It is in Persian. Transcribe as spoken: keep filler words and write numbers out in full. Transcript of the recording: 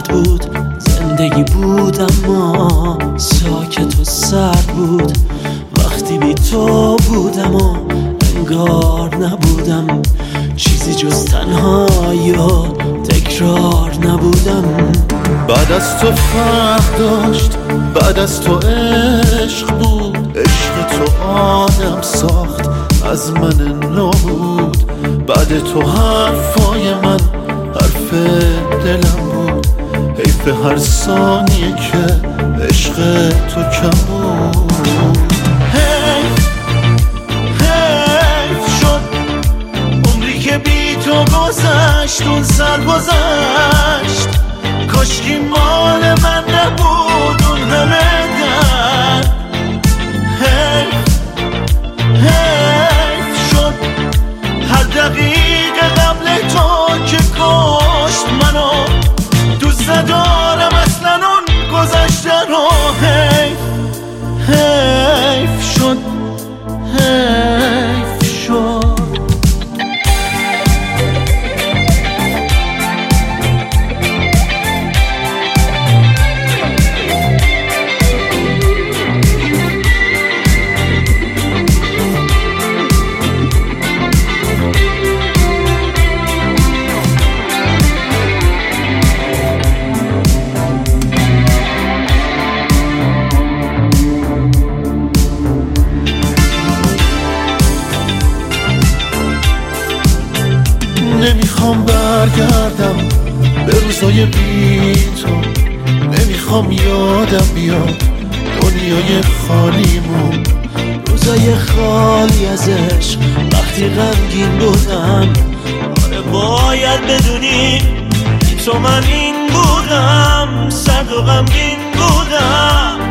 سرد بود، زندگی بود اما ساکت و سرد بود. وقتی بی تو بودم و انگار نبودم، چیزی جز تنهایی و تکرار نبودم. بعد از تو فرق داشت، بعد از تو عشق بود، عشق تو آدم ساخت از من نابود. بعد تو حرفای من حرف دلم بود، حیف هر ثانیه که عشق تو کم بود. حیف حیف شد عمری که بی تو گذشت، اون سر گذشت. کاشکی مال من نبود اون همه درد. حیف حیف شد هر دقیقه قبل تو که کشت منو. دوست ندارم اصلا اون گذشته رو. حیف حیف شد حیف شد. نمیخوام برگردم به روزای بی تو، نمیخوام یادم بیاد دنیای خالیمون. روزای خالی از عشق وقتی غمگین بودم. آره باید بدونی تو من این بودم، سرد و غمگین بودم.